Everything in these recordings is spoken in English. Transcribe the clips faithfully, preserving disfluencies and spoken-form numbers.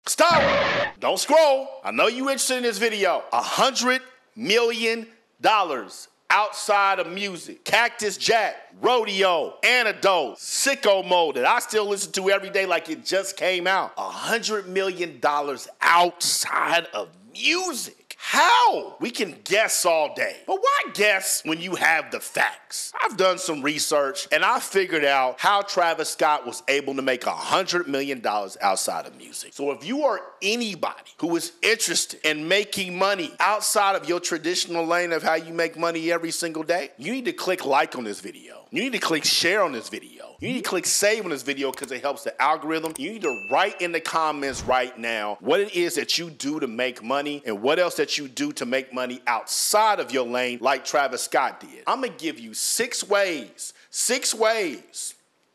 Stop! Don't scroll. I know you interested in this video. A hundred million dollars outside of music. Cactus Jack, Rodeo, Antidote, Sicko Mode that I still listen to every day like it just came out. A hundred million dollars outside of music. How? We can guess all day. But why guess when you have the facts? I've done some research and I figured out how Travis Scott was able to make one hundred million dollars outside of music. So if you are anybody who is interested in making money outside of your traditional lane of how you make money every single day, you need to click like on this video. You need to click share on this video. You need to click save on this video because it helps the algorithm. You need to write in the comments right now what it is that you do to make money and what else that you do to make money outside of your lane like Travis Scott did. I'm going to give you six ways, six ways,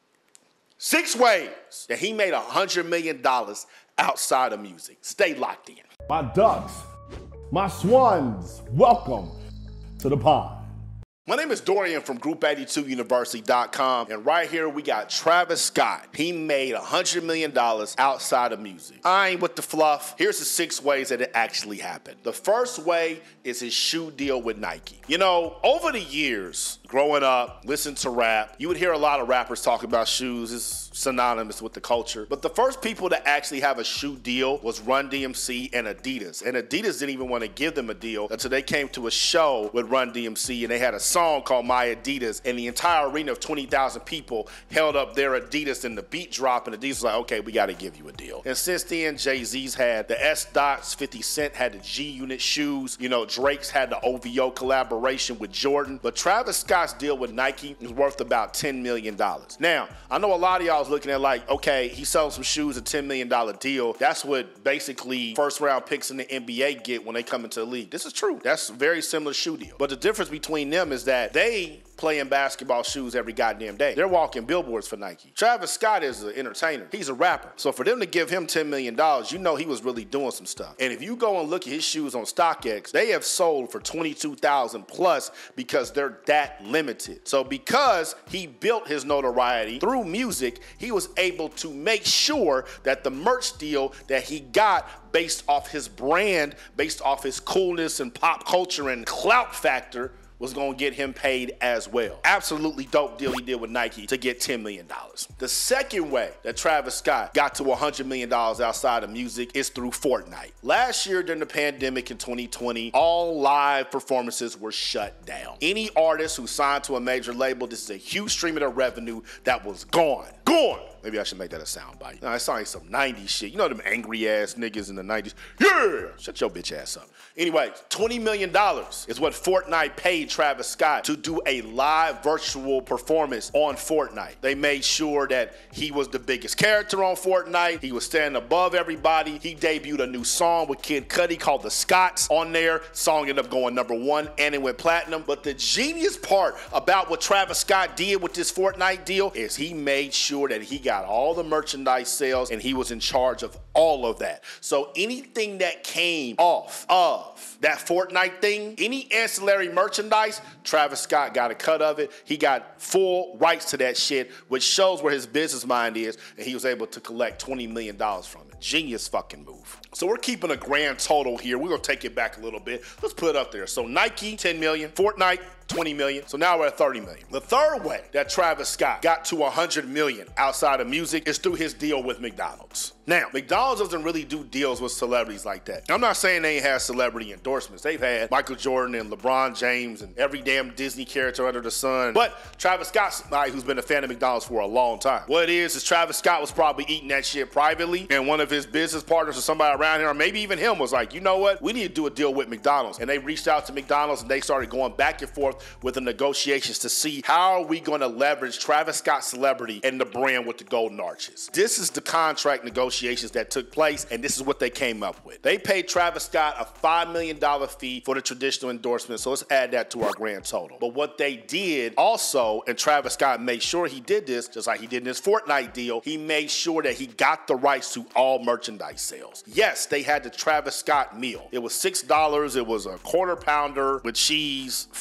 six ways that he made one hundred million dollars outside of music. Stay locked in. My ducks, my swans, welcome to the pond. My name is Dorian from Group eighty-two University dot com, and right here we got Travis Scott. He made one hundred million dollars outside of music. I ain't with the fluff. Here's the six ways that it actually happened. The first way is his shoe deal with Nike. You know, over the years, growing up, listening to rap, you would hear a lot of rappers talk about shoes. It's synonymous with the culture. But the first people to actually have a shoe deal was Run D M C and Adidas. And Adidas didn't even want to give them a deal until they came to a show with Run D M C and they had a song called My Adidas, and the entire arena of twenty thousand people held up their Adidas and the beat drop, and Adidas was like, okay, we got to give you a deal. And since then, Jay-Z's had the S-Dots, fifty Cent had the G-Unit shoes, you know, Drake's had the O V O collaboration with Jordan, but Travis Scott's deal with Nike is worth about ten million dollars. Now, I know a lot of y'all is looking at like, okay, he sells some shoes, a ten million dollar deal. That's what basically first round picks in the N B A get when they come into the league. This is true. That's a very similar shoe deal. But the difference between them is that they play in basketball shoes every goddamn day. They're walking billboards for Nike. Travis Scott is an entertainer. He's a rapper. So for them to give him ten million dollars, you know he was really doing some stuff. And if you go and look at his shoes on StockX, they have sold for twenty-two thousand plus because they're that limited. So because he built his notoriety through music, he was able to make sure that the merch deal that he got based off his brand, based off his coolness and pop culture and clout factor, was gonna get him paid as well. Absolutely dope deal he did with Nike to get ten million dollars. The second way that Travis Scott got to one hundred million dollars outside of music is through Fortnite. Last year during the pandemic in twenty twenty, all live performances were shut down. Any artist who signed to a major label, this is a huge stream of their revenue that was gone. Gone! Maybe I should make that a soundbite. No, it sounds like some nineties shit. You know them angry ass niggas in the nineties? Yeah! Shut your bitch ass up. Anyway, twenty million dollars is what Fortnite paid Travis Scott to do a live virtual performance on Fortnite. They made sure that he was the biggest character on Fortnite. He was standing above everybody. He debuted a new song with Kid Cudi called The Scots on there. Song ended up going number one and it went platinum. But the genius part about what Travis Scott did with this Fortnite deal is he made sure that he got all the merchandise sales and he was in charge of all of that. So anything that came off of that Fortnite thing, any ancillary merchandise, Travis Scott got a cut of it. He got full rights to that shit, which shows where his business mind is, and he was able to collect twenty million dollars from it. Genius fucking move. So we're keeping a grand total here. We're gonna take it back a little bit. Let's put it up there. So Nike, ten million, Fortnite, twenty million. So now we're at thirty million. The third way that Travis Scott got to one hundred million outside of music is through his deal with McDonald's. Now, McDonald's doesn't really do deals with celebrities like that. I'm not saying they ain't had celebrity endorsements. They've had Michael Jordan and LeBron James and every damn Disney character under the sun. But Travis Scott's somebody who's been a fan of McDonald's for a long time. What it is, is Travis Scott was probably eating that shit privately, and one of his business partners or somebody around here, or maybe even him, was like, you know what? We need to do a deal with McDonald's. And they reached out to McDonald's and they started going back and forth with the negotiations to see how are we gonna leverage Travis Scott's celebrity and the brand with the golden arches. This is the contract negotiations that took place, and this is what they came up with. They paid Travis Scott a five million dollar fee for the traditional endorsement, so let's add that to our grand total. But what they did also, and Travis Scott made sure he did this, just like he did in his Fortnite deal, he made sure that he got the rights to all merchandise sales. Yes, they had the Travis Scott meal. It was six dollars, it was a quarter pounder with cheese, fries,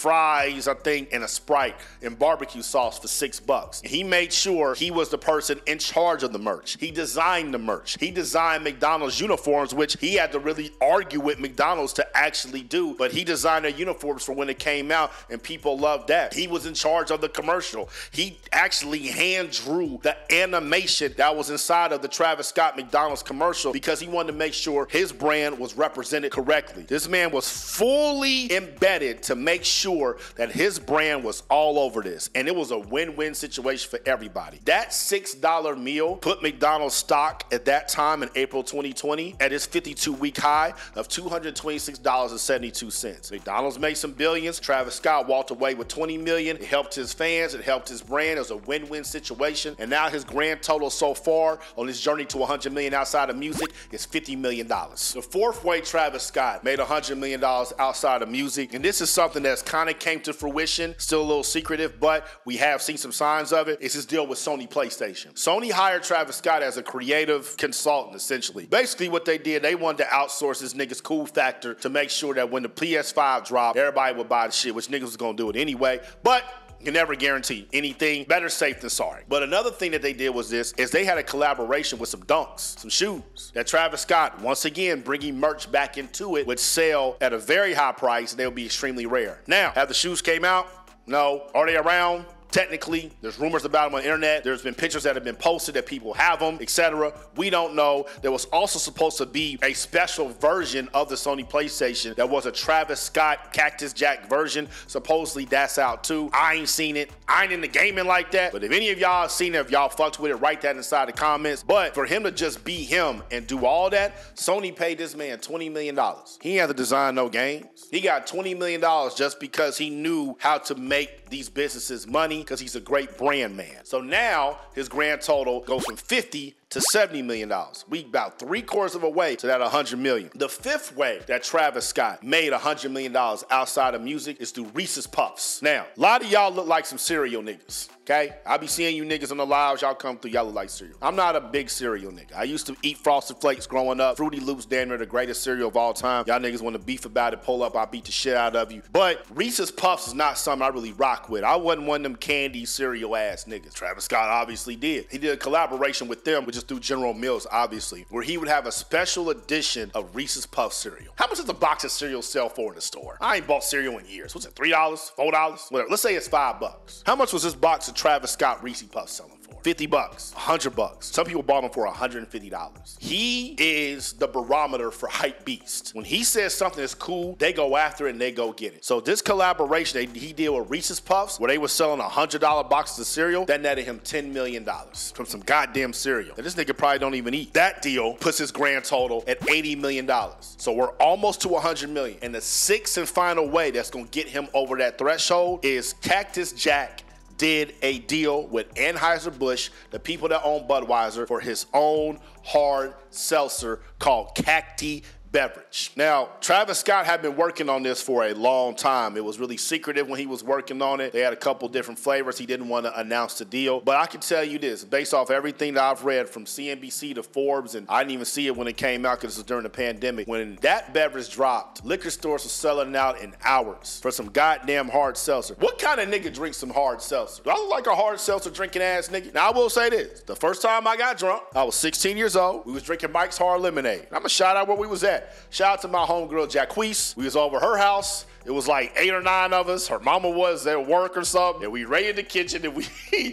fries, I think, and a Sprite and barbecue sauce for six bucks. He made sure he was the person in charge of the merch. He designed the merch. He designed McDonald's uniforms, which he had to really argue with McDonald's to actually do, but he designed their uniforms for when it came out, and people loved that. He was in charge of the commercial. He actually hand drew the animation that was inside of the Travis Scott McDonald's commercial because he wanted to make sure his brand was represented correctly. This man was fully embedded to make sure that his brand was all over this, and it was a win-win situation for everybody. That six dollar meal put McDonald's stock at that time in April twenty twenty at its fifty-two week high of two hundred twenty-six dollars and seventy-two cents. McDonald's made some billions. Travis Scott walked away with twenty million dollars. It helped his fans. It helped his brand. It was a win-win situation. And now his grand total so far on his journey to one hundred million dollars outside of music is fifty million dollars. The fourth way Travis Scott made one hundred million dollars outside of music, and this is something that's kind of came to fruition, still a little secretive, but we have seen some signs of it. It's his deal with Sony PlayStation. Sony hired Travis Scott as a creative consultant, essentially. Basically what they did, they wanted to outsource this nigga's cool factor to make sure that when the P S five dropped, everybody would buy the shit, which niggas was gonna do it anyway. But you can never guarantee anything. Better safe than sorry. But another thing that they did was this, is they had a collaboration with some dunks, some shoes, that Travis Scott, once again, bringing merch back into it, would sell at a very high price, and they would be extremely rare. Now, have the shoes came out? No. Are they around? Technically, there's rumors about them on the internet. There's been pictures that have been posted that people have them, et cetera. We don't know. There was also supposed to be a special version of the Sony PlayStation that was a Travis Scott Cactus Jack version. Supposedly that's out too. I ain't seen it. I ain't in the gaming like that. But if any of y'all seen it, if y'all fucked with it, write that inside the comments. But for him to just be him and do all that, Sony paid this man twenty million dollars. He ain't had to design no games. He got twenty million dollars just because he knew how to make these businesses money, because he's a great brand man. So now his grand total goes from fifty to seventy million dollars. We about three quarters of a way to that one hundred million dollars. The fifth way that Travis Scott made one hundred million dollars outside of music is through Reese's Puffs. Now, a lot of y'all look like some cereal niggas, okay? I be seeing you niggas on the lives, y'all come through, y'all look like cereal. I'm not a big cereal nigga. I used to eat Frosted Flakes growing up. Fruity Loops, damn near the greatest cereal of all time. Y'all niggas want to beef about it, pull up, I'll beat the shit out of you. But Reese's Puffs is not something I really rock with. I wasn't one of them candy cereal ass niggas. Travis Scott obviously did. He did a collaboration with them, which is through General Mills, obviously, where he would have a special edition of Reese's Puff cereal. How much does a box of cereal sell for in the store? I ain't bought cereal in years. What's it, three dollars, four dollars? Whatever. Let's say it's five bucks. How much was this box of Travis Scott Reese's Puffs selling for? fifty bucks, one hundred bucks. Some people bought them for one hundred fifty dollars. He is the barometer for hype beast. When he says something is cool, they go after it and they go get it. So this collaboration they, he did with Reese's Puffs, where they were selling one hundred dollar boxes of cereal, that netted him ten million dollars from some goddamn cereal that this nigga probably don't even eat. That deal puts his grand total at eighty million dollars. So we're almost to one hundred million dollars. And the sixth and final way that's gonna get him over that threshold is Cactus Jack did a deal with Anheuser-Busch, the people that own Budweiser, for his own hard seltzer called Cacti Beverage. Now, Travis Scott had been working on this for a long time. It was really secretive when he was working on it. They had a couple different flavors. He didn't want to announce the deal. But I can tell you this, based off everything that I've read from C N B C to Forbes, and I didn't even see it when it came out because it was during the pandemic. When that beverage dropped, liquor stores were selling out in hours for some goddamn hard seltzer. What kind of nigga drinks some hard seltzer? Do I look like a hard seltzer drinking ass nigga? Now, I will say this. The first time I got drunk, I was sixteen years old. We was drinking Mike's Hard Lemonade. I'm going to shout out where we was at. Shout out to my homegirl, Jacquees. We was over her house. It was like eight or nine of us. Her mama was at work or something. And we raided the kitchen and we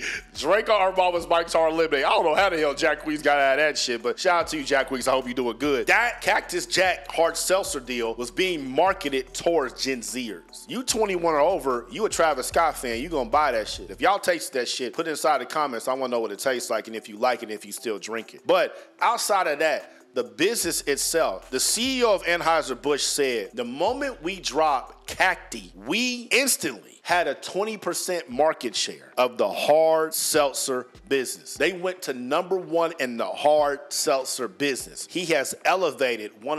drank our mama's Mike's Hard Lemonade. I don't know how the hell Jacquees got out of that shit, but shout out to you, Jacquees. I hope you're doing good. That Cactus Jack hard seltzer deal was being marketed towards Gen Zers. You twenty-one or over, you a Travis Scott fan, you gonna buy that shit. If y'all taste that shit, put it inside the comments. I wanna know what it tastes like and if you like it, if you still drink it. But outside of that, the business itself, the C E O of Anheuser-Busch said, the moment we drop Cacti, we instantly had a twenty percent market share of the hard seltzer business. They went to number one in the hard seltzer business. He has elevated one of the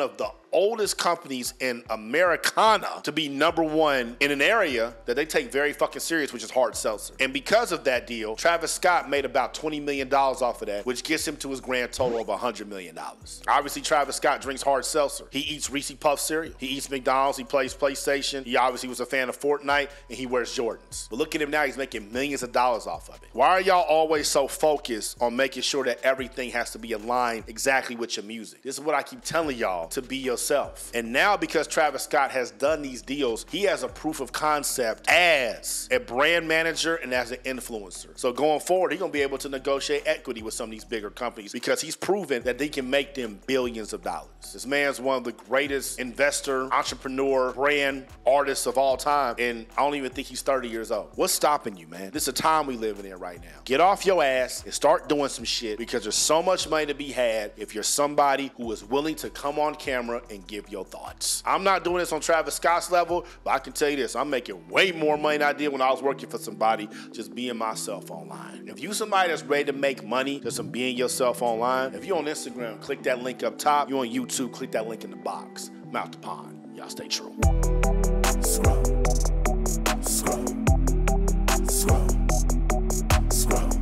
oldest companies in Americana to be number one in an area that they take very fucking serious, which is hard seltzer. And because of that deal, Travis Scott made about twenty million dollars off of that, which gets him to his grand total of one hundred million dollars. Obviously, Travis Scott drinks hard seltzer. He eats Reese's Puff cereal. He eats McDonald's. He plays PlayStation. He obviously was a fan of Fortnite, and he wears Jordans. But look at him now. He's making millions of dollars off of it. Why are y'all always so focused on making sure that everything has to be aligned exactly with your music? This is what I keep telling y'all, to be yourself. And now because Travis Scott has done these deals, he has a proof of concept as a brand manager and as an influencer. So going forward, he's gonna be able to negotiate equity with some of these bigger companies because he's proven that they can make them billions of dollars. This man's one of the greatest investor, entrepreneur, brand artists of all time, and I don't even think he's thirty years old. What's stopping you, man? This is a time we living in right now. Get off your ass and start doing some shit because there's so much money to be had if you're somebody who is willing to come on camera and give your thoughts. I'm not doing this on Travis Scott's level, but I can tell you this, I'm making way more money than I did when I was working for somebody just being myself online. If you somebody that's ready to make money just from being yourself online, if you're on Instagram, click that link up top. You're on YouTube, click that link in the box. I'm out the pond. Y'all stay true. Scroll. Scroll. Scroll. Scroll.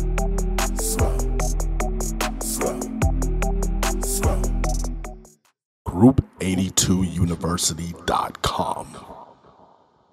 Scroll. Scroll. Scroll. group eighty-two university dot com